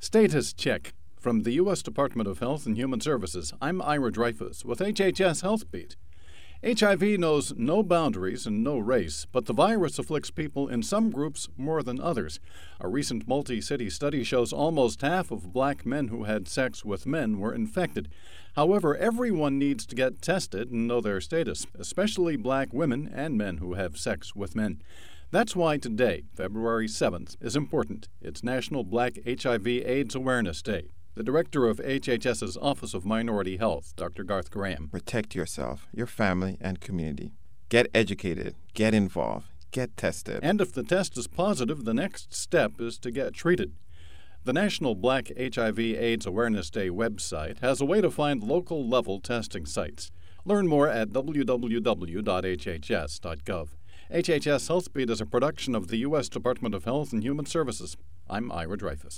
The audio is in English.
Status Check. From the U.S. Department of Health and Human Services, I'm Ira Dreyfus with HHS Health Beat. HIV knows no boundaries and no race, but the virus afflicts people in some groups more than others. A recent multi-city study shows almost half of black men who had sex with men were infected. However, everyone needs to get tested and know their status, especially black women and men who have sex with men. That's why today, February 7th, is important. It's National Black HIV/AIDS Awareness Day. The director of HHS's Office of Minority Health, Dr. Garth Graham. Protect yourself, your family, and community. Get educated, get involved, get tested. And if the test is positive, the next step is to get treated. The National Black HIV/AIDS Awareness Day website has a way to find local-level testing sites. Learn more at www.hhs.gov. HHS Health Beat is a production of the U.S. Department of Health and Human Services. I'm Ira Dreyfus.